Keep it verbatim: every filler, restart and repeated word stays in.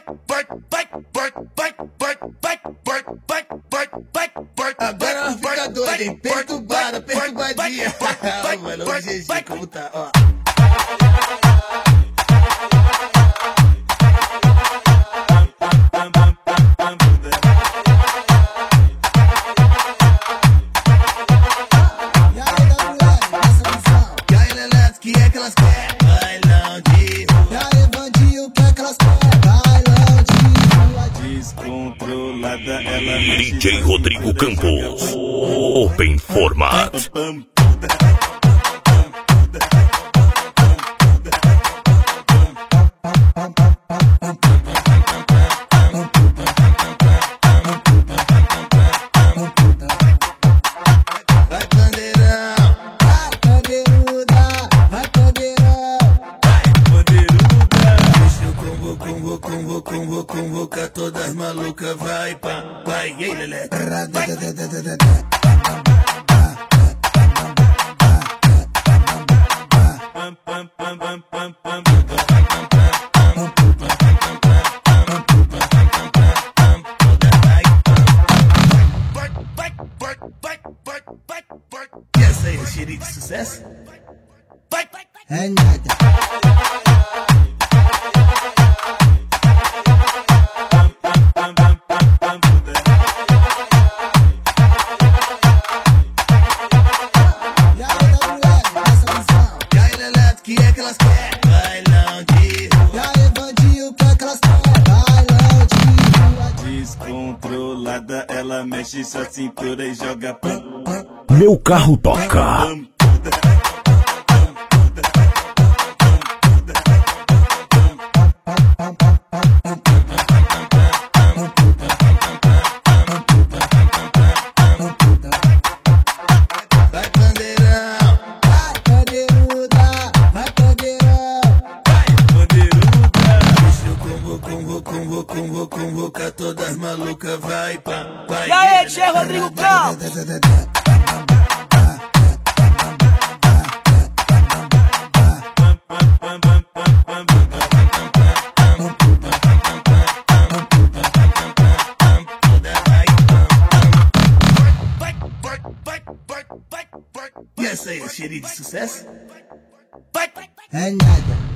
Agora ela fica doida, hein? Perturbada, perturbadinha. Mano, o G G como tá, ó. D J Rodrigo Campos, Open Format. Vai bandeirão, vai bandeiruda, vai bandeirão, vai bandeiruda. Deixa eu convo, convo, convo, convo, convocar todas as malucas, vai pá, vai, ei lelé. E essa aí, cheirinho de sucesso? É nada. Que é que elas querem? Bailão de rua. E aí, bandinho, o que é que elas querem? Bailão de rua. Descontrolada, ela mexe sua cintura e joga pam, pam. Meu carro toca. Vai bandeirão, vai bandeiruda, vai bandeirão, vai bandeiruda. Deixa eu convo, convo, convo, convo, convocar todas as malucas, vai pá, vai. E aí, D J Rodrigo Campos? E essa aí, cheirinho de sucesso? É nada.